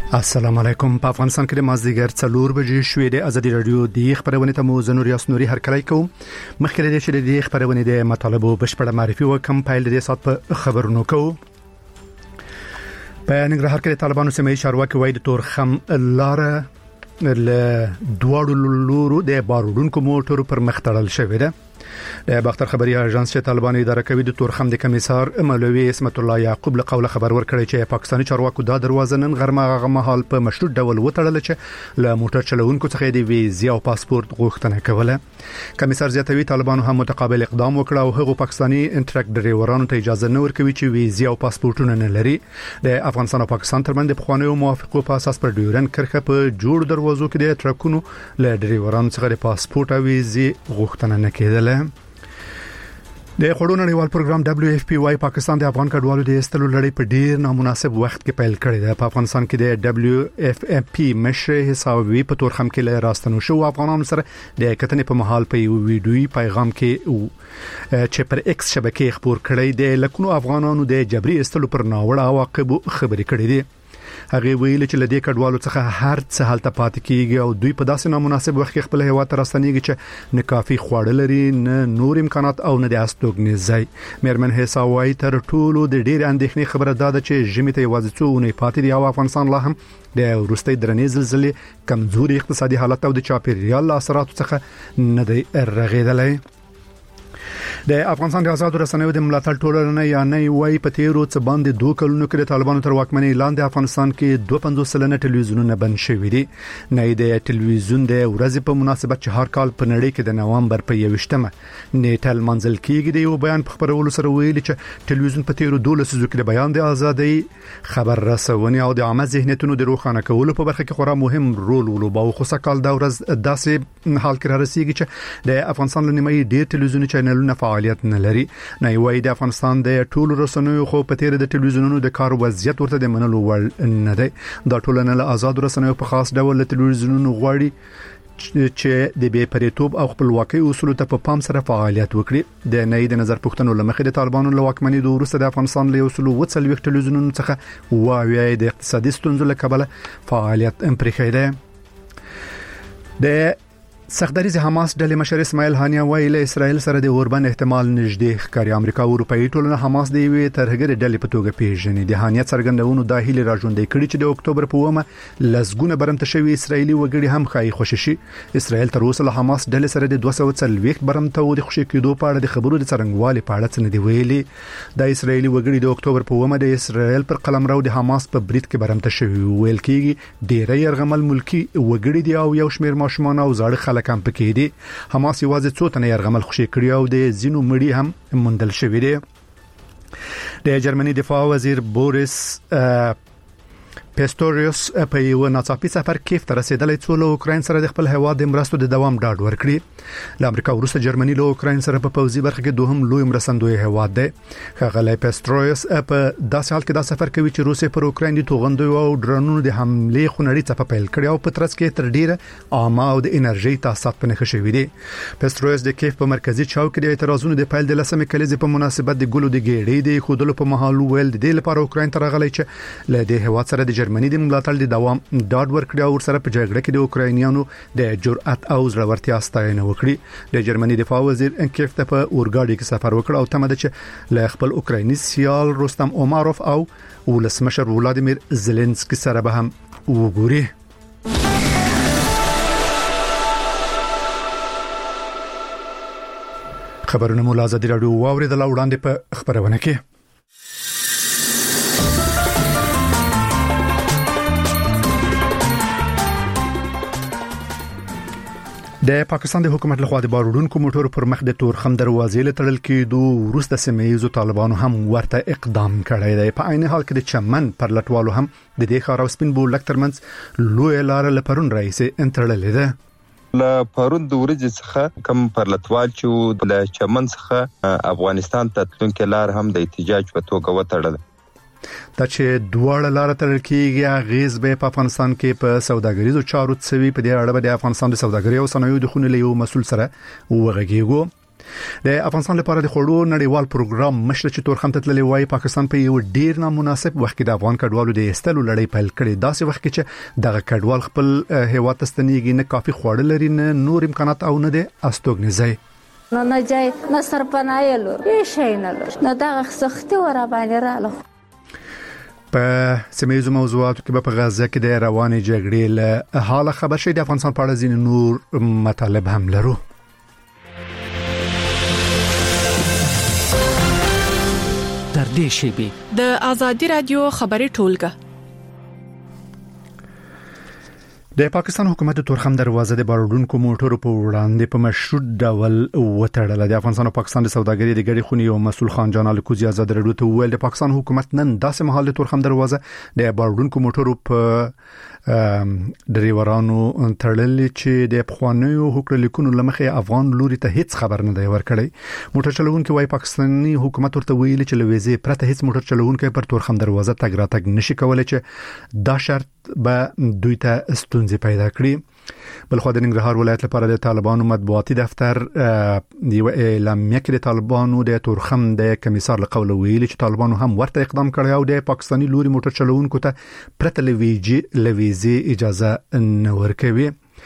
السلام علیکم. په افغانستان کې د مازدیګر 4 بجې شوې د ازادي رادیو د خبرونه ته مو زنور یاسنوري هرکلی کوم. مخکې د دې د خبرونه د مطالبه بشپړه معرفي وکم پیل د سات په خبرونو کو. په ننګرهار کې د طالبانو سیمه چارواکي وایي د تورخم لاره له دوړو لورو د بارودونکو موټرو پر مخ تړل شوې ده. د باختر خبري اژانس چې طالبان اداره کوي د تورخم د کمیسار مولوي اسمت الله یعقوب له قوله خبر ورکړی چې پاکستاني چارواکو دا دروازه نن غرمه مهال په مشروط ډول وتړل چې له موټر چلوونکو څخه د ویزا او پاسپورت غوښتنه کوله. کمیسار زیاتوي طالبانو هم متقابل اقدام وکړ او هغه پاکستاني انټرک ډرایورانو ته اجازه نه ورکوي چې ویزا او پاسپورتونه نه لري. د افغانستان او پاکستان ترمنځ د پخوانیو موافقو په اساس پر ډیورن کرښه په جوړ دروازو کې د ټرکونو له ډرایورانو څخه د پاسپورت او ویزا غوښتنه نه کېدله. د خړو نړیوال پروګرام WFP پاکستان د افغان کډوالو د استلو لړۍ په ډیر نامناسب وخت کې پیل کړی دی. په افغانستان کې د WFP مشر حسابي په تورخم کې له راستنو شو افغانانو سره د کتنې په محل په یو ویډیوي پیغام کې چې پر ایکس شبکې خبر کړی دی لکونو افغانانو د جبري استلو پر ناوړه عواقب خبرې کړې دي. هغه ویل چې لدې کډوالو څخه هر څه حالت پات کیږي او دوی په داسې نامناسب وخت کې خپل هیواد ته راستنیږي چې نه کافي خواړه لري نه نور امکانات او نه د استوګنې ځای. مېرمن حساوي تر ټولو د ډېر اندېښنې خبره ده چې ژمي ته یوازې څو نه پاتې دی او افغانستان لا هم د وروستي درنې زلزلې کمزوري اقتصادي حالت او د چاپیریال اثراتو څخه نه دی رغېدلی. د افغانستان د آزاد رسنیو د ملاتړ ټولنه یا نه وای په تیرو څه باندې 2 کلونو کې د طالبانو تر واکمنۍ لاندې افغانستان کې 52 سلنه ټلویزیونونه بند شوي دي. نه د ټلویزیون د ورځې په مناسبت چې هر کال په نړۍ کې د نوامبر په 21مه نیټه منځل کېږي د یو بیان په خبرولو سره ویلي چې ټلویزیون په تیرو 12 لسیزو کې د بیان د ازادۍ خبر رسونې او د عامه ذهنیتونو د روښانه کولو په برخه کې خورا مهم رول ولوباوه. خو سکهال دا ورځ داسې حال کې را رسیږي چې د افغانستان لنیمه ډیر ټلویزیوني چینلونه فعالیت نه لري. نه وای د افغانستان د ټولو رسنیو خو په تیر د ټلویزیونونو د کار وضعیت ورته د منلو وړ نه دی. دا ټولنه له آزاد رسنیو په خاص ډول ټلویزیونونو غواړي چې د بې پریتوب او خپلواکۍ اصولو ته په پام سره فعالیت وکړي. د نه د نظر پوښتنو لمخې د طالبانو له واکمنۍ د وروسته د افغانستان له اصولو وڅلوي ټلویزیونونو څخه واوی د اقتصادي ستونزو له کبله فعالیت امپریخي ده. د سختدریز حماس ډلې مشر اسماعیل هانیه ویل اسرائیل سره د اوربن احتمال نږدې ښکاري. امریکا او اروپאי ټولنه حماس د یوې ترهګرې ډلې په توګه پیژني. د هانیه څرګندونو د هیله راژوندې کړي چې د اکتوبر په 1مه لسګونه برمته شوی اسرایلی وګړي هم خای خوشی شي. اسرائیل تر اوسه له حماس ډلې سره د 240 برمته او د خوشی کېدو په اړه د خبرو د څرنګوالي په اړه څه نه دی ویلي. د اسرایلی وګړي د اکتوبر په 1مه د اسرائیل پر قلمرو د حماس په برید کې برمته شوی ویل کېږي. ډېر يرغمل ملکی وګړي دي او یو شمېر ماشومان او زاړه خلک هم پکې دي. حماس یوازې څو تنه يرغمل خوشي کړی او د زینو مړی هم مندل شوی دی. د جرمني دفاع وزیر بوریس پیستوریوس په یو ناڅاپي سفر کیف ته رسیدلی څو له اوکراین سره د خپل هیواد د مرستو د دوام ډاډ ورکړي. له امریکا وروسته جرمني له اوکراین سره په پوځي برخه کې دوهم لوی مرستندوی هیواد دی. ښاغلی پیستوریوس په داسې حال کې دا سفر کوي چې روسیه پر اوکراین د توغندو او ډرونونو د حمله خونړی څخه پیل کړي او په ترڅ کې تر ډیره عامه او د انرژي تاسیسات په نښه شوی دي. پیستوریوس د کیف په مرکزی چوک کې د اعتراضونو د پیل د لسمې کلیزې په مناسبت د ګلو د ګېډې د خودلو په محل ویل د لپاره اوکراین ته راغلی چې له دې هیواد سره د جرمني د ملاتړ د دوام ډاډ ورکړي او سره په جګړه کې د اوکراینیانو د جرأت او زړورتیا ستاینه وکړي. د جرمني دفاع وزیر کیف ته په اورګاډي کې سفر وکړ او تمه ده چې له خپل اوکرایني سیال رستم اوماروف او ولسمشر ولادیمیر زيلنسکي سره به هم وګوري. خبرونه مو له ازادي رادیو واوریدل وړاندې په خبرونه کې. د پاکستان د حکومت لخوا د بارودونکو موټرو پر مخ د تورخم دروازې له تړل کېدو وروسته سیمه‌ییزو طالبانو هم ورته اقدام کړی دی. په عین حال کې د چمن پر لټوالو هم د دې ښار او سپین بولډک ترمنځ لوی لار له پرون راځي انټرلې ده. له پرون د ورځې څخه کم پرلتوال چې د چمن څخه افغانستان ته تلونکې لار هم د احتجاج په توګه وتړل. دا چې دواړه لار تړل کېږي غیز به په افغانستان کې په سوداګریزو چارو څوي. په دې اړه د افغانستان د سوداګرۍ او صنایعو د خونې له یو مسول سره وغږیږو. د افغانستان لپاره د خوړو نړیوال پروګرام مشر چې تورخم ته تللی وای پاکستان په یو ډیر نامناسب وخت کې د افغان کډوالو د استلو لړۍ پیل کړې داسې وخت کې چې دغه کډوال خپل هیواد ته ستنېږي نه کافي خوړل لري نه نور امکانات او نه د استوګنځي نه جای نه سرپناه لري شي نه لري نه دغه سختي ور باندې رااله په سیمه موضوعاتو کې په غزه کې د روانې جګړې له حاله خبر شي د افغانستان په اړه ځین نور مطالب هم لرو در دې شیبي د ازادي رادیو خبري ټولګه د پاکستان حکومت د تورخم دروازه د بارودونکو موټرو په وړاندې په مشروط ډول وتړله. د افغانستان او پاکستان د سوداګرۍ د ګډې خونې او مسؤل خان جان الکوزي آزاد رادیو ته ویل د پاکستان حکومت نن داسې مهال د تورخم دروازه د بارودونکو موټرو په ډریورانو تړلې چې د پخوانیو حکومت لیکونو لمخې افغان لوري ته هیڅ خبر نه دی ورکړی. موټر چلوونکي وايي پاکستاني حکومت ورته ویلي چې لويزه پرته هیڅ موټر چلوونکی پر تورخم دروازه تګ راتګ نشي کولای چې دا شرط به دوی ته ستونزې پیدا کړي. بلخو د ننګرهار ولایت لپاره د طالبانو مطبوعاتي دفتر یو اعلامیه کې د طالبانو د تورخم د کمیسار له قوله ویلي چې طالبانو هم ورته اقدام کړی او د پاکستاني لوري موټر چلوونکو ته پرته لويزه اجازه نه ورکوي.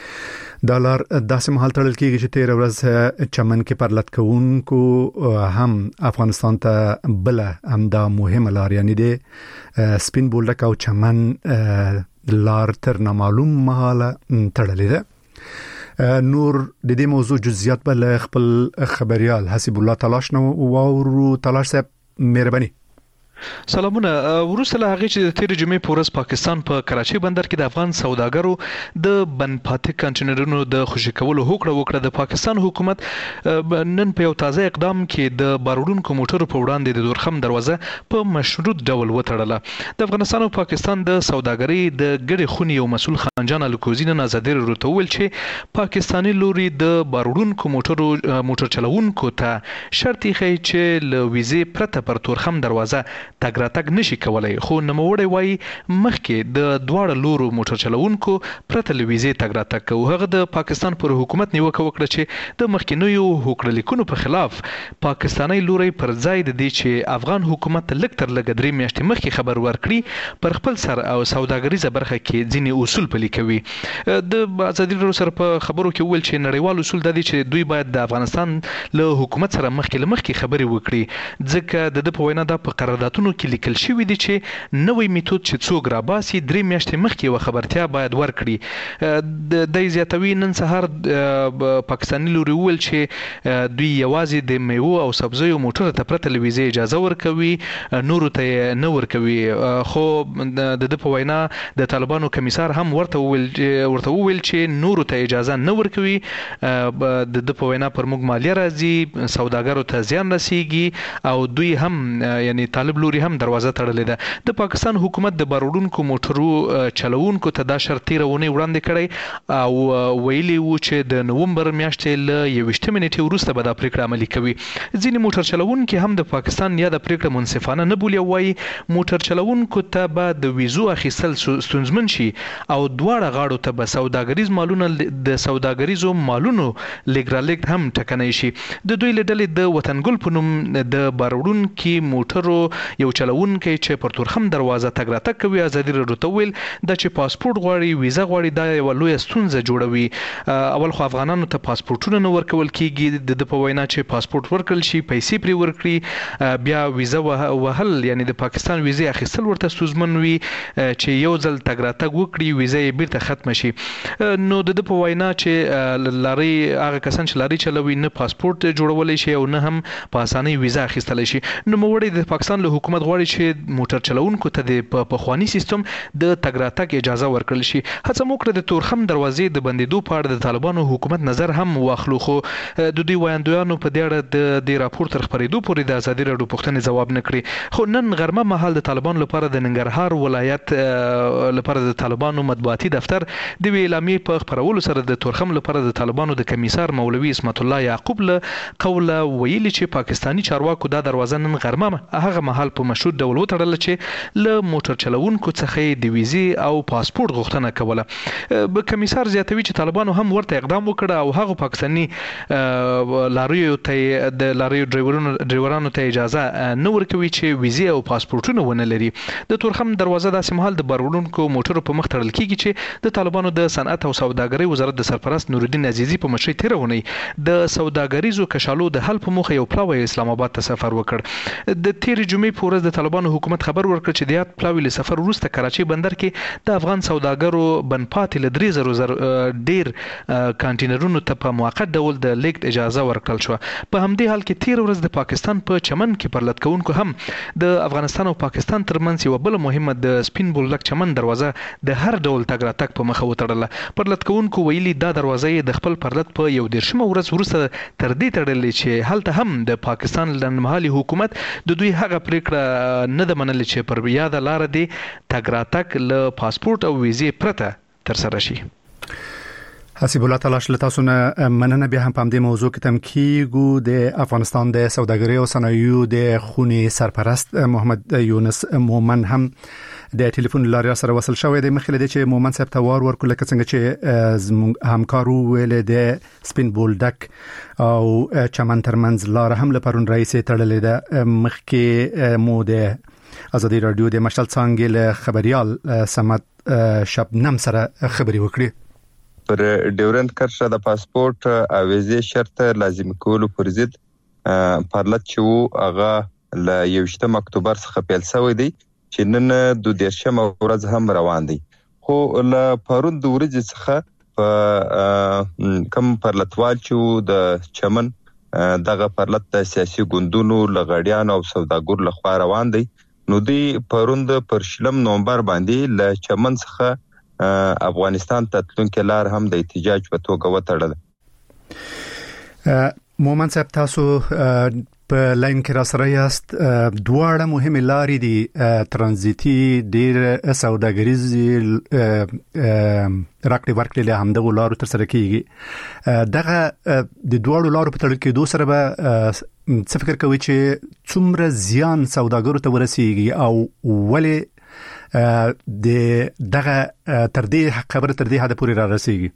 دالر داسې مهال تړل کېږي چې 13 ورځ چمن کې پر لټکونکو هم افغانستان ته بل هم دا مهمه لار یعنی د سپین بولډک او چمن لار تر نامعلوم مهاله تړلې ده. نور د دې موضوع جزئیات بل خپل خبريال حسیب الله تلاش نو او تلاش صاحب مهرباني. سلامونه. ورسره له هغه چې د تیر جمعې پورس پاکستان په کراچۍ بندر کې د افغان سوداګرو د بن پاتې کنټینرونو د خوشی کولو هوکړه وکړه د پاکستان حکومت نن په یو تازه اقدام کې د بارودونکو موټرو په وړاندې د تورخم دروازه په مشروط ډول وتړله. د افغانستان او پاکستان د سوداګرۍ د ګډې خونې یو مسؤل خان جان الکوزي نن آزادي رادیو ته ویل چې پاکستاني لوري د بارودونکو موټر چلوونکو ته شرط یې چې له ویزې پرته پر تورخم دروازه تګ راتګ نشي کولای. خو نوموړی وایي مخکې د دواړو لورو موټر چلوونکو پرته له ویزې تګ راتګ کوي. هغه د پاکستان پر حکومت نیوکه وکړه چې د مخکینیو هوکړه لیکونو په خلاف پاکستاني لوري پر ځای د دې چې افغان حکومت لږ تر لږه 3 میاشتې مخکې خبر ورکړي پر خپل سر او سوداګریزه برخه کې ځینې اصول پلي کوي. د ازادي رادیو سره په خبرو کې ویل چې نړیوال اصول د دې چې دوی باید د افغانستان له حکومت سره مخکې خبرې وکړي ځکه د په وینا د په قراردادونو کې لیکل شوی دی چې نوې میتود چې څوک را باسي 3 میاشتې مخکې و خبرتیا باید ورکړي. د زیاتوي نن سهار پاکستاني لوري ویل چې دوی یوازې د میوه او سبزیو موټر ته پرته لويزه اجازه ورکوي نور ته نه ورکوي. خو د په وینا د طالبانو کمیسار هم ورته ویل چې نور ته اجازه نه ورکوي. د په وینا پر موږ مالیه راځي سوداګرو ته زیان رسیږي او دوی هم یعنی طالب لوري هم دروازه تړلې ده. د پاکستان حکومت د بارودونکو موټرو چلوونکو ته دا شرط تیرونه وړاندې کړی او ویلي وو چې د نومبر میاشتې له 21 نیټې وروسته به دا پریکړه عملي کوي. ځینې موټر چلوونکي هم د پاکستان یا د پریکړه منصفانه نه بولي وایي موټر چلوونکو ته به د ویزو اخیستل ستونزمن شي او دواړه غاړو ته به سوداګریز مالونه د سوداګریزو مالونو لګرالګ هم ټکنۍ شي. د دوی له ډلې د وطنګل په نوم د بارودونکو موټرو یو چلوونکی چې پر تورخم دروازه تګ راتګ کوي آزادي رادیو ته ویل د چې پاسپورت غواړي ویزه غواړي دا یو لوی ستونزه جوړوي. اول خو افغانانو ته پاسپورتونه نه ورکول کیږي د په وینا چې پاسپورت ورکړل شي پیسې پرې ورکړي بیا ویزه وهل یعنی د پاکستان ویزه اخیستل ورته ستونزمن وي چې یو ځل تګ راتګ وکړي ویزه یې بیرته ختم شي. نو د په وینا چې لاري هغه کسان چې لاري چلوي نه پاسپورت جوړولای شي او نه هم په اسانۍ ویزه اخیستل شي. نو موړي د پاکستان له حکومت غواړي چې موټر چلوونکو ته د پخوانی سیستم د تګ راتګ اجازه ورکړل شي. هڅه وکړه د تورخم دروازې د بندیدو په اړه د طالبانو حکومت نظر هم واخلو خو د دوی وایندویانو په دې اړه د راپور تر خبرېدو پورې د ازادي رادیو پوښتنې ځواب نه کړی. خو نن غرمه مهال د طالبانو لپاره د ننګرهار ولایت لپاره د طالبانو مطبوعاتي دفتر د اعلامیې په خبرولو سره د تورخم لپاره د طالبانو د کمیسار مولوي اسمت الله یعقوب له قوله ویلي چې پاکستاني چارواکو دا دروازه نن غرمه هغه مهال په په مشروط ډول وتړل چې له موټر چلوونکو څخه د ویزې او پاسپورت غوښتنه کوله. کمیسار زیاتوي چې طالبانو هم ورته اقدام وکړ او هغه پاکستاني لاریو ته د لاریو ډرایورانو ته اجازه نه ورکوي چې ویزې او پاسپورتونه ونه لري. د تورخم دروازه داسې مهال د باروړونکو موټرو په مخ تړل کیږي چې د طالبانو د صنعت او سوداګرۍ وزارت د سرپرست نورالدین عزیزي په مشرۍ تیر ونی د سوداګریزو کشالو د حل په موخه یو پلاوی اسلام آباد ته سفر وکړ. د تیر جمعې په ورځ د طالبانو حکومت خبر ورکړ چې د یاد پلاوی له سفر وروسته کراچۍ بندر کې د افغان سوداګرو بنپاتې له 3000 ډیر کانټینرونو ته په موقت ډول د لیږد اجازه ورکړل شو. په همدې حال کې تیر ورځ د پاکستان په چمن کې پرلط کوونکو هم د افغانستان او پاکستان ترمنځ یو بل مهمه د سپین بولدک چمن دروازه د هر ډول تګ راتګ په مخه وتړله. پرلط کوونکو ویلي دا دروازه د خپل پرلط په 11مه ورځ وروسته تر دې تړلې چې هلته هم د پاکستان لنډمهالي حکومت د دوی هغه پریکړه نه ده منلې چې پر یاده لار دی تګ راتګ له پاسپورت او ویزې پرته تر سره شي. حسیب الله تعالی شل تاسو نه مننه بیا هم په دې موضوع کې تم کیږو. د افغانستان د سوداګرۍ او صنایعو د خونې سرپرست محمد یونس مومن هم د ټلیفون لارې سره وصل شوی دی. مخکې د چې مومن صاحب توار ورکول لکه څنګه چې همکارو ویل د سپین بولدک او چمن ترمنځ لار هم لپاره رئیس تړلې ده. مخکې مو د ازادي رادیو د مشتل څنګه له خبريال سمت شبنم سره خبري وکړي. پر ډیورنت کرښه د پاسپورت او ویزې شرط لازم کولو پر ضد پرلط چې هغه ل 21 اکتوبر څخه پیل شوی دی چې نن د 12مه ورځ هم روان دی. خو ل پرون د ورځې څخه په کم پرلطوال چې د چمن دغه پرلط د سیاسي ګوندونو لغړیان او سوداګر لخوا روان دی. نو دی پرون د پرشلم نومبر باندې ل چمن څخه افغانستان ته تلونکي لار هم د احتجاج په توګه وتړل. مومن صاحب تاسو په لاین کې را سره یاست. دواړه مهمه لارې دي ترانزیتي ډیر سوداګریزي راکړې ورکړې له همدغه لارو تر سره کیږي. دغه د دواړو لارو په تړل کې دوه سره به څه فکر کوي چې څومره زیان سوداګرو ته ورسیږي او ولې د دغه تر دې خبره تر دې حد پورې را رسیږي؟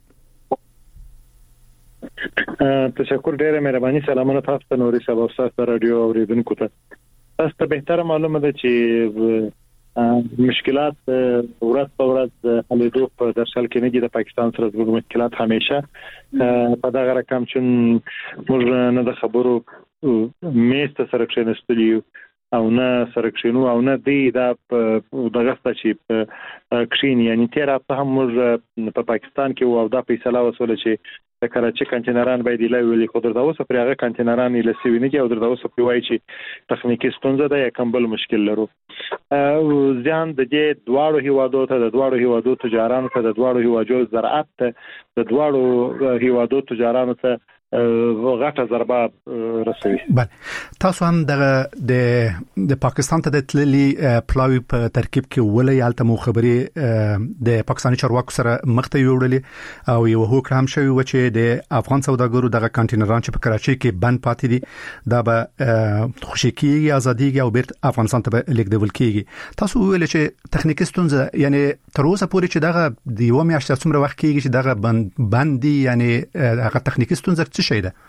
تشکر ډیره مهرباني. سلامونه تاسو ته نوري صاحب او تاسو رادیو اوریدونکو ته. تاسو ته بهتره معلومه ده چې مشکلات ورځ په ورځ حلېدو په درشل کې نه دي. د پاکستان سره د مشکلات همیشه په دغه رقم چې موږ نه د خبرو میسته سره کېنستلیو او نه سره کښینو او نه دی دا دغه چې کښین یعنی تیر هفته هم موږ په پاکستان کې او دا فیصله وسوله چې د کراچۍ کانټینران باید له ویلي خو درته اوسه پر هغه کانټینران له سوي نه کې او درته اوسه په وایي چې تخنیکی ستونزه ده یا کوم بل مشکل لرو. ځان د دې دواړو هیوادو ته د دواړو هیوادو تجارانو ته د دواړو هیوادو زراعت ته د دواړو هیوادو تجارانو ته غټه ضربه رسوي. بله تاسو هم د پاکستان ته د تللی پلاوی په ترکیب کې ولې الته مو خبرې د پاکستاني چارواکو سره مخته یوړلې او یو هوکړه هم شوی و چې د افغان سوداګرو دغه کانټینران چې په کراچۍ کې بند پاتې دي دا به خوشي کیږي ازاديږي او بیرته افغانستان ته لیږدول کیږي. تاسو ویل چې تخنیکی ستونزه یعنی تر اوسه پورې چې دغه د یو میاشت څومره وخت کیږي چې دغه بندي یعنی هغه تخنیکی ستونزه څه شي ده؟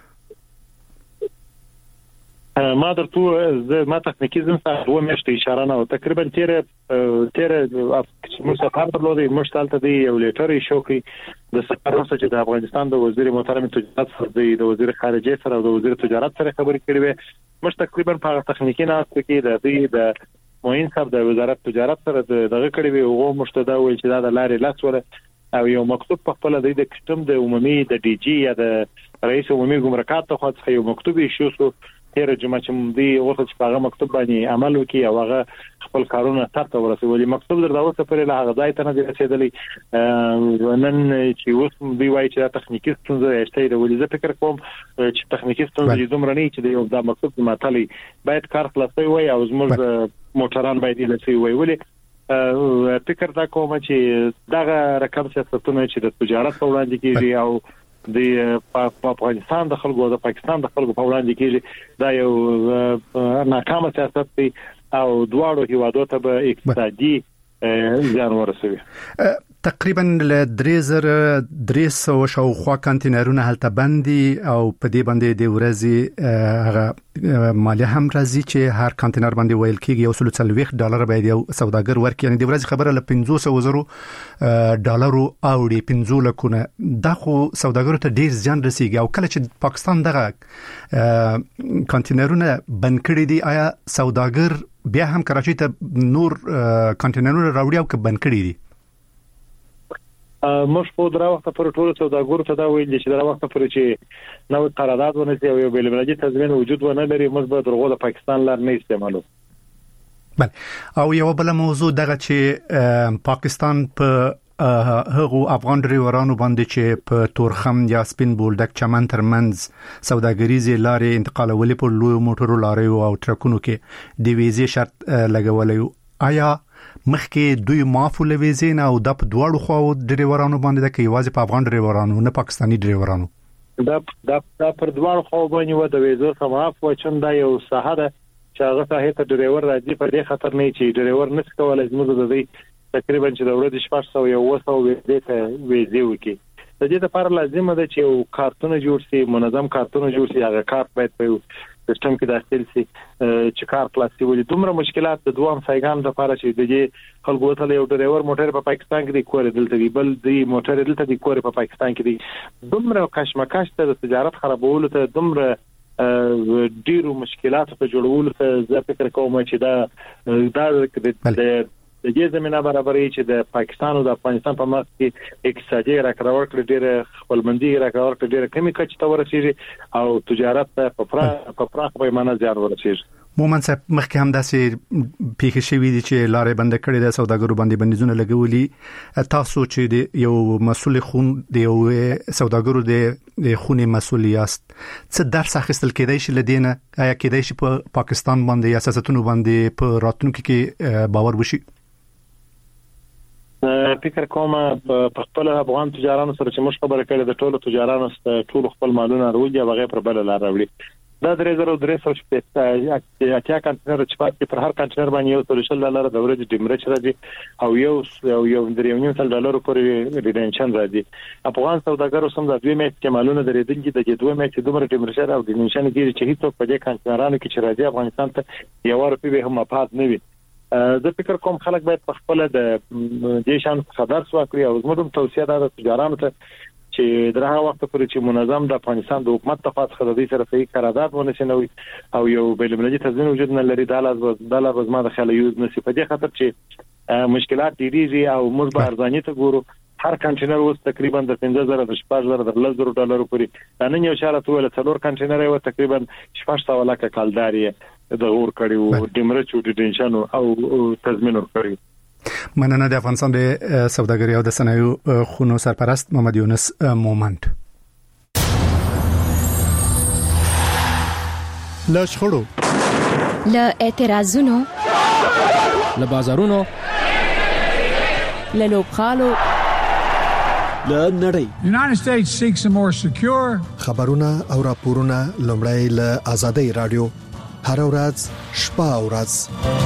ما درته ما تخنیکی زموږ دوه میاشتې اشاره نه او تقریبا تیر موږ سفر درلودی مشتالته دی یو لیټر شوکي د سفر وروسته چې د افغانستان د وزیر محترم تجارت سره د وزیر خارجه سره او د وزیر تجارت سره خبرې کړې وې. مش تقریبا په تخنیکی نه کې د دې موین صاحب د وزارت تجارت سره دغه کړې وې او مشتدا ویل چې دا د لارې لاس وره او یو مکتوب په خپل د کسټم د عمومي د ډي جی یا د رئیس عمومي ګمرکات ته خو څه یو مکتوب ایشو سو تیر جمعه چې دی ورته چې هغه مکتوب باندې عمل وکي او هغه خپل کارونه ترته ورسولي. مکتوب درته پر له هغه ځای ته نه رسیدلی. نن چې اوس دی وایي چې تخنیکی ستونزه شته د ولې فکر کوم چې تخنیکی ستونزه دومره نه چې یو دا مکتوب ماتلی باید کار خلاصوي وای او زموږ موټران باید لسی وای ولې فکر دا کوم چې دغه رقم سیاستونه چې د تجارت په وړاندې کیږي او د افغانستان د خلکو او د پاکستان د خلکو په وړاندې کېږي دا یو ناکامه سیاست دی او دواړو هیوادو ته به اقتصادي زیان ورسوي. تقریبا ل 3300 شاوخوا کانتینرونه هلته بندي او په دې باندې د ورځې هغه مالیه هم راځي چې هر کانتینر باندې ویل کېږي $140 باید یو سوداګر ورکړي. یعنی د ورځې خبره له $500,000 اوړي 15 لکونه. دا خو سوداګرو ته ډیر ځان رسیږي. او کله چې پاکستان دغه کانتینرونه بند کړي دي آیا سوداګر بیا هم کراچۍ ته نور کانتینرونه راوړي او که بند کړي دي؟ موږ په درا وخت پر ټول سوداګرو ته دا ویل چې درا وخت پر چې نو قرارداد ونسي او یو بلمنجي تضمین وجود ونه لري موږ به درغو د پاکستان لار نه استعمالو. بله او یو بل موضوع دغه چې پاکستان په هغه افغان ډریورانو باندې چې په تورخم یا سپین بولدک چمن ترمنځ سوداګریزي لارې انتقالولې په لوی موټرو لارې او ټرکونو کې د ویزې شرط لګولې. آیا مخکې دوی معافول ویزې نه او د په دواړو خواو ډریورانو باندې د کیوازي په افغان ډریورانو نه پاکستانی ډریورانو دا پر دواړو خواو باندې و د ویزو سماف و چون دا یو ساحه ده چې هغه ساحه ته ډریور راځي په دې خطر نه چې ډریور نس کولای زموږ د دې تقریبا چې د ورځې 400 یو وسو ویزې ته ویزې وکي. د دې لپاره لازم ده چې یو کارتونه جوړ شي منظم کارتونه جوړ شي هغه کارت باید په سیستم کې داخل شي چې کار خلاصي ولې دومره مشکلات د دوام سایګان لپاره چې د دې خلکو ته یو ډریور موټر په پاکستان کې دی کور دلته دی بل دی موټر دلته دی کور په پاکستان کې دی دومره کشمکش ته د تجارت خرابولو ته دومره ډیرو مشکلات په جوړولو ته زه فکر کوم چې دا د دې زمينه برابرۍ چې د پاکستان او د افغانستان په مخ کې اقتصادي راکړور کړي ډېر خپلمندي راکړور کړي ډېر کمی کچ ته ورسیږي او تجارت په پراخ پیمانه زیان ورسیږي. مومن صاحب مخکې هم داسې پیښې شوې دي چې لارې بند کړي د سوداګرو باندې بندیزونه لګولي. تاسو چې د یو مسؤل خون د یو سوداګرو د خونې مسؤل یاست څه درس اخیستل کېدای شي لدینه آیا کېدای شي په پاکستان باندې یا سیاستونو باندې په راتلونکي کې باور وشي؟ فکر کوم په خپل افغان تجارانو سره چې موږ خبرې کړې د ټولو تجارانو سره ټول خپل مالونه راوړي بغیر پر بل لار راوړي. دا 3300 اتیا کانتینر چې پاتې پر هر کانتینر باندې $140 د ورځې ډیمرچ راځي او یو $3.5 پورې ریډنشن راځي. افغان سوداګرو سم د 2 میاشتې کې مالونه درېدل چې د 2 میاشتې دومره ډیمرچ او ډیمرچن کې چې هیڅ په دې کانتینرانو کې چې راځي افغانستان ته یو روپۍ به هم پات نه وي. زه فکر کوم خلک باید په خپل د دې شان خبر سواکړي او زموږ توصیه ده د تجارانو ته چې درغه وخت پورې چې منظم د افغانستان د حکومت تفاوت خدای سره صحیح قرارداد ونشنوي او یو بلمنجي تضمین وجود نه لري د لازم د خلک یوز نشي په دې خاطر چې مشکلات ډیریږي او موږ به ارزاني ته ګورو. هر کانټینر اوس تقریبا د $15,000 د $10,000 پورې نن یو شاله ټول څلور کانټینر یو تقریبا 600 لک کالداري د اور کړیو ډیمرچ او ډیټنشن او تضمین ورکړي. مننه د افغانستان د سوداګرۍ او د صنایعو خونو سرپرست محمد یونس مومند. له شخړو له اعتراضونو له بازارونو له لوبخالو له نړۍ United States seeks a more secure خبرونه او راپورونه لومړی له آزادۍ رادیو هر ورځ شپه او ورځ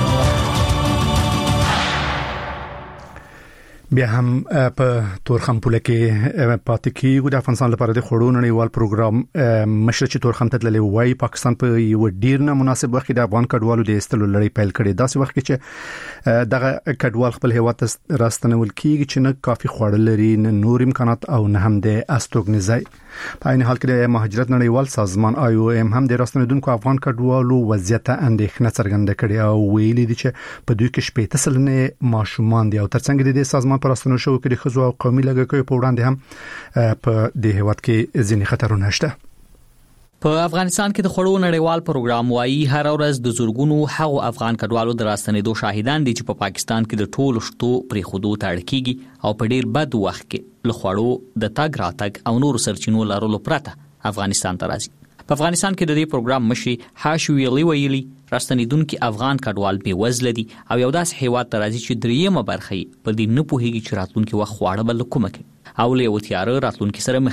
بیا هم په تورخم پوله کې پاتې کیږو. د افغانستان لپاره د خړو نړیوال پروګرام مشر چې تورخم ته تللی وای پاکستان په یو ډیر نه مناسب وخت د افغان کډوالو د استلو لړۍ پیل کړي. داسې وخت کې چې دغه کډوال خپل هیواد ته راستنول کیږي چې نه کافي خوړل لري نه نور امکانات او نه هم د استوګنځي. په عین حال کې د مهاجرت نړیوال سازمان IOM هم د راستنیدونکو افغان کډوالو وضعیت اندېښنه څرګنده کړې او ویلي دي چې په دوی کې 80% ماشومان دي او ترڅنګ د سازمان پر راستنو شو کې د خزو او قومي لګښتونو په وړاندې هم په دې هیواد کې ځینې خطرونه شته. په افغانستان کې د خړو نړیوال پروګرام وايي هر ورځ د زورګونو هغو افغان کډوالو د راستنېدو شاهدان دي چې په پاکستان کې د ټولو شتو پرې خودو تړ کیږي او په ډیر بد وخت کې له خړو د تاګ راتګ او نور سرچینو لرلو پرته افغانستان ته راځي. په افغانستان کې د دې پروګرام مشر هاشویلی ویلي راستنېدونکو افغان کډوال به وزل دي او یو داس هیواد ته راځي چې دریمه برخه په دې نه پوهیږي چې راتلونکي وخت خواړه بل کومه کوي او له وتیاره راتلونکي سره مخ دي.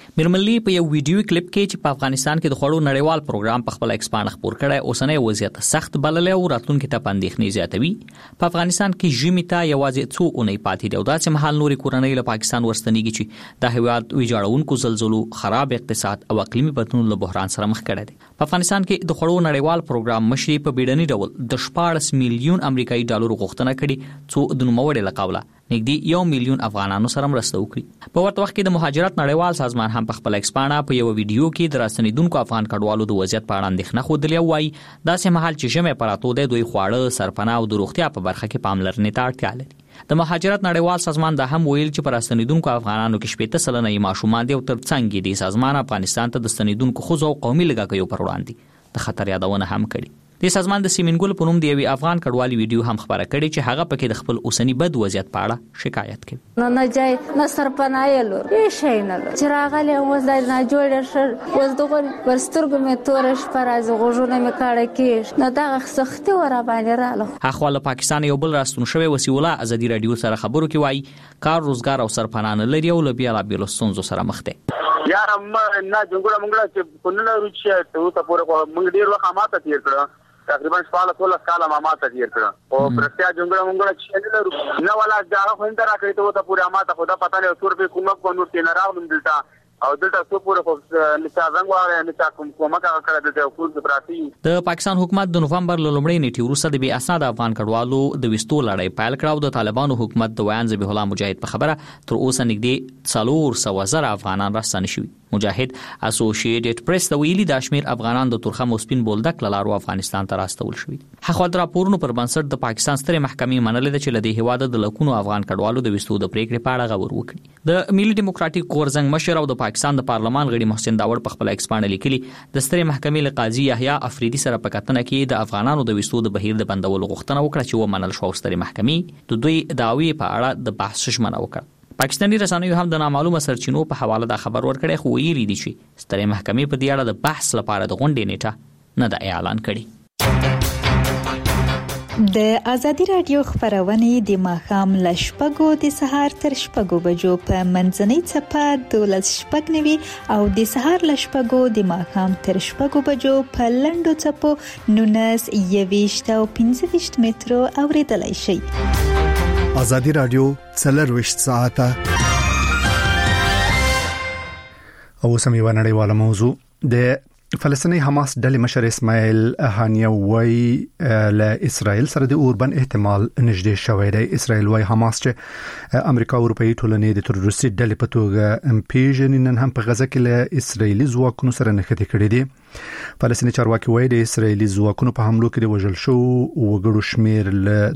میرمنلی په یو ویډیو کلیپ کې چې په افغانستان کې د خوړو نړیوال پروګرام په خپل ایکسپاند خبر کړی اوسنۍ وضعیت سخت بللې او راتلونکي ته پاندېښنې زیاتوي. په افغانستان کې ژمي ته یوازې څو اونۍ پاتې دي او داسې مهال نورې کورنۍ له پاکستان ورستنېږي چې د هیواد ویجاړونکو زلزلو، خراب اقتصاد او اقلیمي بدلون له بحران سره مخ کړی دی. په افغانستان کې د خوړو نړیوال پروګرام مشري په بیړني ډول د 14 میلیون امریکایي ډالر غوښتنه کړې څو د نوموړي له قبله نږدې 1 میلیون افغانانو سره مرسته وکړي. په ورته وخت کې د مهاجرت نړیوال سازمان هم په خپل ایکسپاند په یو ویډیو کې د راستنیدونکو افغان کډوالو د وضعیت په اړه اندېښنه ښودلې او وايي داسې مهال چې ژمی پراته دی دوی خواړه، سرپناه او د روغتیا په برخه کې پاملرنې ته اړتیا لري. د مهاجرت نړیوال سازمان دا هم ویل چې پر راستنیدونکو افغانانو کې 70% یې ماشومان دي او ترڅنګ د سازمان افغانستان ته د ستنیدونکو ښځو او قومي لږکیو پر وړاندې د خطر یادونه هم کړې. د سازمان د سیمینګل په نوم د یوې افغان کډوالي ویډیو هم خبره کړې چې هغه پکې د خپل اوسنی بد وضعیت په اړه شکایت کوي. نه جای نه سرپناه لور هیڅ شي نه لور چې راغلی اوس د نه جوړ شر اوس دغه ورسترګو مې تورش پر از غوژونه مې کاړه کې نه دغه سختي ور باندې رااله. اخواله پاکستان یو بل راستون شوی وسیله ازادي رادیو سره خبرو کې وایي کار روزګار او سرپناه نه لري او لبیا لا بیل ستونزو سره مخ دي. یار نه جنګړه مونږه چې کوننه روچي ته اوسه پورې مونږ ډیر وخت ماته تیر کړو تقریبا 16 کاله ماته تیر کړو او پرستیا جنګړه مونږه چې نه لرو نه ولا ځای خو انده راکړی ته اوسه پورې ماته خدا پتا نه څور په کومه کو نور تیر راغلم دلته او دلته څو پورې خو نشه زنګواره نشه کومه کړه د حکومت پراتی. د پاکستان حکومت د نوفمبر لومړۍ نیټې وروسته د بې اسناد افغان کډوالو د وستو لړۍ پیل کړه او د طالبانو حکومت د ویان ذبیح الله مجاهد په خبره تر اوسه نږدې 400,000 افغانان راستنه شوي. مجاهد اسوسییټډ پریس ته ویلي د شمیر افغانان د ترخم او سپین بولدک لارو افغانستان ته راستول شوي. هغه د راپورونو پر بنسټ د پاکستان سترې محکمې منلې ده چې لدې هیواد د لکونو افغان کډوالو د وستو د پریکړې په اړه غور وکړي. د ملي ډیموکراټیک غورزنګ مشر او د پاکستان د پارلمان غړي محسن داوړ په خپل ایکسپاند لیکلي د سترې محکمې له قاضي یحیی افریدي سره په کتنه کې د افغانانو د وستو د بهیر د بندولو غوښتنه وکړه چې ومنل شو. سترې محکمې د دوی دعوی په اړه د بحث ژمنه وکړه. پاکستاني رسنیو هم د نامعلومه سرچینو په حواله دا خبر ورکړی خو ویلي دي چې سترې محکمې په دې اړه د بحث لپاره د غونډې نیټه نه ده اعلان کړې. د ازادي رادیو خبرونه د ماښام له 6 د سهار تر 6 بجو په منځنۍ چپه 12:09 او د سهار له 6 د ماښام تر 6 بجو په لنډو چپو 19:20 او 15 مترو اوریدلای شئ. ازادي رادیو 24 ساعته او سمې ونړیواله موضوع د فلسطیني حماس ډلې مشر اسماعیل هانیه وای له اسرائیل سره د اوربن احتمال نږدې شوی دی. اسرائیل وای حماس چې امریکا او اروپאי ټولنې د تروریستي ډلې په توګه پیژنې هم په غزه کې له اسرائیلي ځواکونو سره نښتې کړې دي. فلسطیني چارواکي وای د اسرائیلي ځواکونو په حملو کې د وژل شو وګړو شمیر له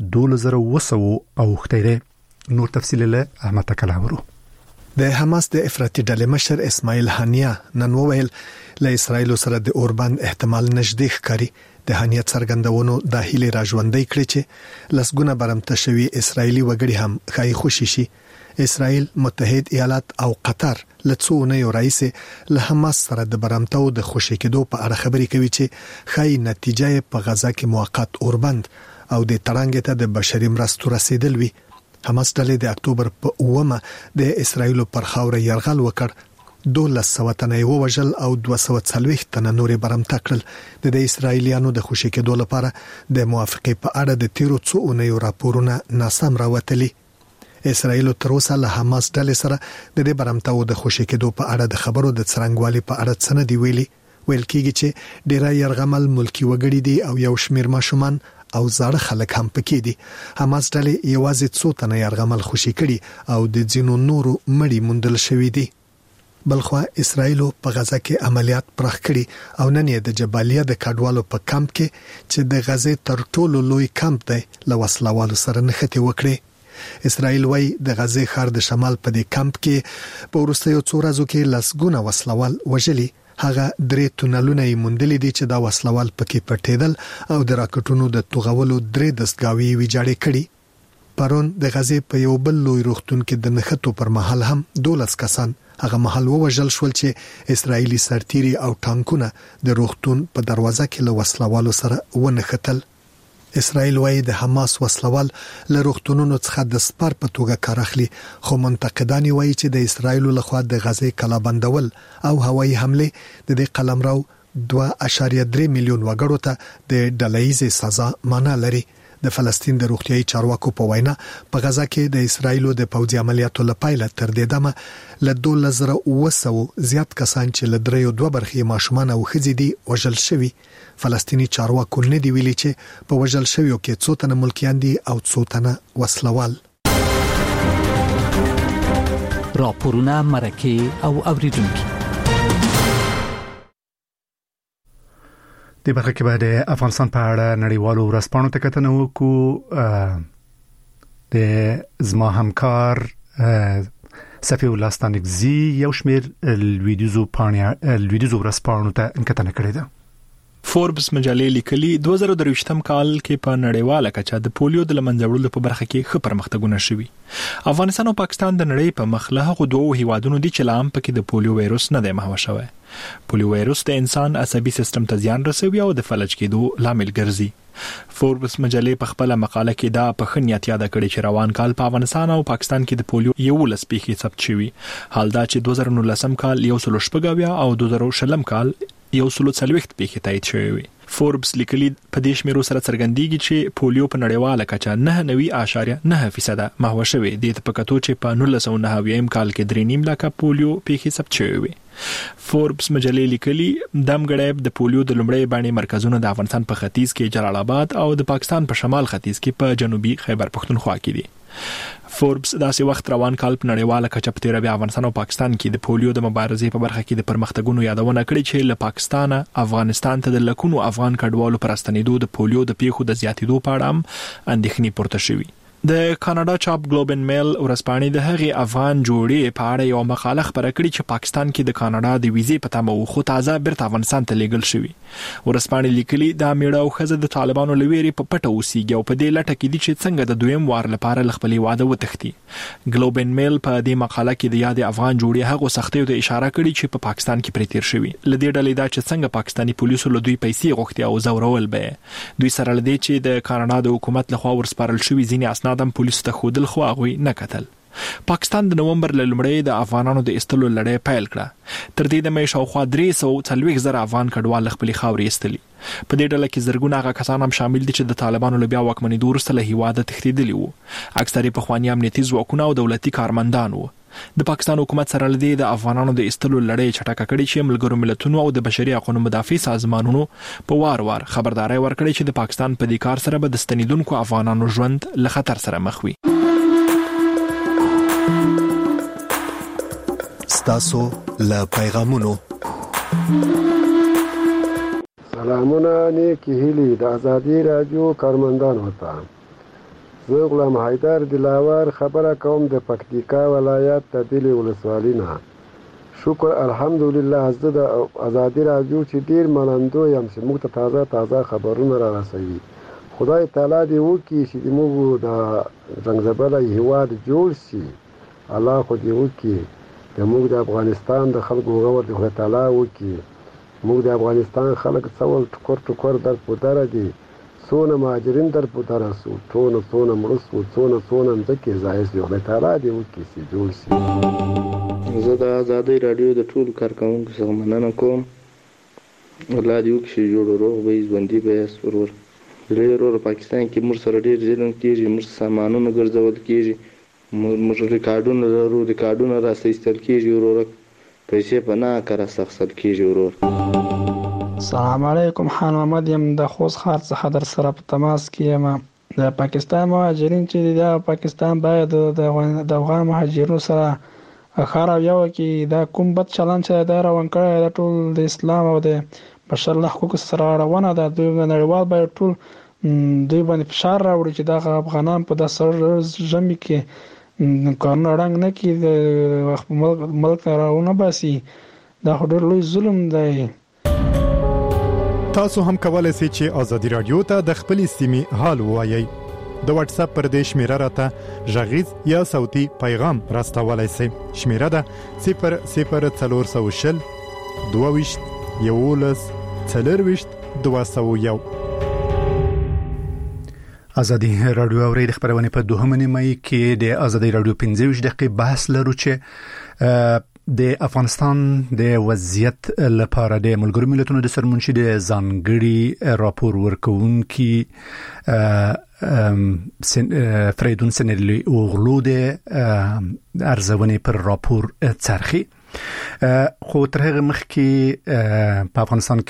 2200 اوښتی دی. نور تفصیل له احمد تکلاورو. د حماس د افراطي ډلې مشر اسماعیل هانیه نن وویل له اسرائیل سره د اوربن احتمال نږدې ښکاري. د هانیه څرګندونو د هیلې راژوندۍ کړې چې لسګونه برمته شوی اسرائیلي وګړي هم خای خوشي شي. اسرائیل، متحد ایالات او قطر له څو نه رئیس له حماس سره د برمتو د خوشي کېدو په اړه خبرې کوي چې خای نتیجه په غزا کې موقت اوربند او د ترانګ ته د بشري مرستو رسیدل وي. حماس ډلې د اکتوبر په 9 د اسرائیل پر خاوره يرغل وکړ. 1200 تنه وژل او 240 تنه نورې برمته کړل. د اسرائیلیانو د خوشي کېدو لپاره د موافقې په اړه د تیرو څو اونیو راپورونه ناسم راوتلي. اسرائیل تر اوسه له حماس ډلې سره د دې برمتو د خوشي کېدو په اړه د خبرو د څرنګوالي په اړه څه نه دی ویلي. ویل کېږي چې ډیره يرغمل ملکی وګړي دي او یو شمیر ماشومان او زاړه خلک هم پکې دي. حماس ډلې یوازې څو تنه يرغمل خوشي کړي او د ځینو نورو مړي موندل شوی دي. بلخوا اسرائیل په غزه کې عملیات پرخ کړي او نن یې د جبالیه د کډوالو په کمپ کې چې د غزه تر ټولو لوی کمپ دی له وسلوالو سره نښتې وکړي. اسرائیل وای د غزه ښار د شمال په دې کمپ کې په وروستیو څو ورځو کې لسګونه وسلوال وژلي. هغه درې تونلونه یې موندلې دي چې دا وسلوال پکې پټېدل او د راکټونو د توغولو درې دستګاوي ویجاړې کړي. پرون د غزه په یو بل لوی روغتون کې د نښتو پر مهال هم 12 کسان هغه محل وژل شول چې اسرایلی سرتيري او ټانکونه د روغتون په دروازه کې له وسلوالو سره ونښتل. اسرائیل وايي د حماس وسلوال له روغتونونو څخه د سپار په توګه کار اخلي، خو منتقدان وايي چې د اسرائیل لخوا د غزې کلابندول او هوایي حمله د دې قلمرو 2.3 میلیون وګړو ته د ډله‌ایزې سزا معنا لري. د فلسطین د روغتيایي چارواکو په وینا په غزا کې د اسرایل د پوځي عملیاتو لپاره تر دې دمه له 2200 زیات کسان چې له 3.2 برخې ماشومان او ښځې دي وژل شوي. فلسطینی چارواکو نه دی ویلي چې په وژل شویو کې څو تنه ملکیان دي او څو تنه وسلوال. راپورونه مرکه او اوریدونکو د برخه کې بعد افغانستان په اړه نړیوالو ورځپاڼو ته کتنه وکړو. د زما همکار صفی الله ستانکزی یو شمېر لویدیزو ورځپاڼو ته کتنه کړې ده. فوربس مجلې لیکلي 2023م کال کې په نړیواله کچه د پولیو د لمنځه وړلو په برخه کې ښه پرمختګونه شوي. افغانستان او پاکستان د نړۍ په مخ له هغو دوه هیوادونو دي چې لام پکې د پولیو وایروس نه دی محو شوی. پولیو وایروس د انسان عصبي سیستم ته زیان رسوي او د فلج کېدو لامل ګرځي. فوربس مجلې په خپل مقاله کې دا په خنیت یاد کړی چې روان کال په افغانستان او پاکستان کې د پولیو یو لسپیخي ثبت شوی. حال دا چې 2019 کال یو سل شپږاویا او 2020 کال یو سل څلوېښت پیښې تایید شوې وي. فوربس لیکلي په دې شمیرو سره څرګندېږي چې پولیو په نړیواله کچه 9.9% محو شوی دی. د پکاتو چې په 1990 کال کې 3.5 لک پولیو پیښې ثبت شوې وي. فوربس مجلې لیکلي دمګړیب د پولیو د لومړی باندې مرکزونه د افغانستان په ختیځ کې جلال آباد او د پاکستان په شمال ختیځ کې په جنوبي خیبر پختونخوا کې دي. فوربس داسې وخت روان کال په نړیواله کچه په تیر بیا افغانستان او پاکستان کې د پولیو د مبارزې په برخه کې د پرمختګونو یادونه کړې چې له پاکستان افغانستان ته د لکونو افغان کډوالو پر راستنېدو د پولیو د پیښو د زیاتېدو په اړه هم اندېښنې پورته شوې. د کاناډا چاپ ګلوب ان میل ورځپاڼې د هغې افغان جوړې په اړه یو مقاله خپره کړې چې پاکستان کې د کاناډا د ویزې په تمه خو تازه بیرته افغانستان ته لیږل شوی. ورځپاڼې لیکلي دا میړه او ښځه د طالبانو له ویرې په پټه اوسېږي او په دې لټه کې دي چې څنګه د دویم وار لپاره له خپلې واده وتښتي. ګلوب ان میل په دې مقاله کې د یاد افغان جوړې هغو سختیو ته اشاره کړې چې په پاکستان کې پرې تیر شوی. له دې ډلې دا چې څنګه پاکستاني پولیسو له دوی پیسې غوښتي او زورول به دوی سره له دې چې د کاناډا د حکومت لخوا ورسپارل شوی ځینې اسناد هم پولیسو ته خودل خو هغه نه کتل. پاکستان د نومبر له لومړۍ د افغانانو د استلو لړۍ پیل کړه. تر دې د مې شاوخوا 340,000 افغان کډوال خپل خاورې استلي. په دې ډله کې زرګونه هغه کسان هم شامل دي چې د طالبانو له بیا واکمنۍ وروسته له هیواده تښتېدلي وو. اکثره پخواني امنیتي ځواکونه او دولتي کارمندان وو. د پاکستان حکومت سره لدی د افغانانو د استلو لړۍ چټکه کړې چې ملګرو ملتونو او د بشري حقوقو مدافع سازمانونو په وار خبرداري ورکړې چې د پاکستان په دې کار سره به د ستنیدونکو افغانانو ژوند له خطر سره مخ وي. ستاسو له پیغامونو سلامونه نیکی هیلی د ازادي رادیو کارمندانو ته. زه غلام حیدر دلاور خبره کوم د پکتیکا ولایت د دلی ولسوالۍ نه. شکر الحمدلله زه د ازادي رادیو چې ډیر منندو یم چې موږ ته تازه خبرونه را رسوي. خدای تعالی دې وکړي چې موږ د رنګزبله هیواد جوړ شي. الله خو دې وکړي د موږ د افغانستان د خلکو غوړ د خدای تعالی وکړي. موږ د افغانستان خلک څول ټکور در په دره دي. څونه مهاجرین در په دره سو څونه مرسو څونه ځکه ځایس دی. خدای تعالی دې وکړي چې جوړ شي. زه د ازادي رادیو د ټول کارکونکو څخه مننه کوم. الله دې وکړي چې جوړ روغ به ژوندۍ به سرور. ډېر پاکستان کې موږ سره ډېر ظلم کیږي. موږ سامانونه ګرځول کیږي. موږ ریکارډونه لرو. ریکارډونه راستل کیږي. ورور پیسې په نه کار سخت کیږي. ورور السلام علیکم. خان محمد یم د خوست ښار څخه در سره په تماس کې یم. د پاکستان مهاجرین چې د پاکستان باید د افغان مهاجرینو سره خار او یو کې دا کوم بد چلند چې دا روان کړی د ټول د اسلام او د بشر له حقوقو سره اړونه ده. دوی نړیوال باید ټول دوی باندې فشار راوړي چې دا افغانان په داسې ژمي کې قانون رنګ نه کړي د ملک راونه باسي. دا ډېر لوی ظلم دی. تاسو هم کولای شئ چې ازادي رادیو ته د خپل سیمې حال ووایي. د واتس اپ پر دې شمیره راته ژغیز یا صوتي پیغام راستولای شئ. شمیره ده 00420 22 11 201. ازادي رادیو اوري د خبرونه په 2 مې کې د ازادي رادیو 15 دقیقې بحث لرو چې د افغانستان د وضعیت لپاره د ملګرو ملتونو د سرمنشي د ځانګړي راپور ورکونکي فریدون سنلی اوغلو د ارزونې پر راپور څرخي خو تر هغه مخکې په افغانستان